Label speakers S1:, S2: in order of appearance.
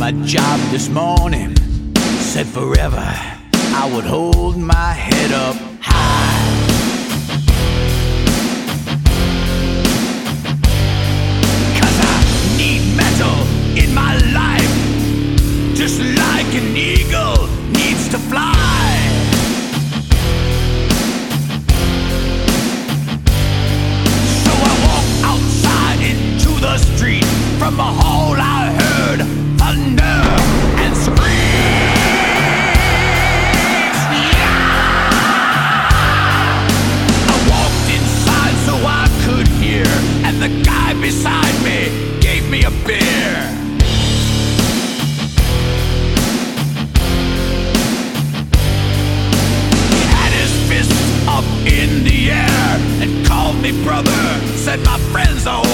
S1: my job this morning. Said forever I would hold my head up high. Cause I need metal in my life, just like an eagle needs to fly. So I walked outside into the street. From the hall I heard thunder and screams. Yeah! I walked inside so I could hear, and the guy beside me gave me a beer. He had his fist up in the air and called me brother, said my friend's old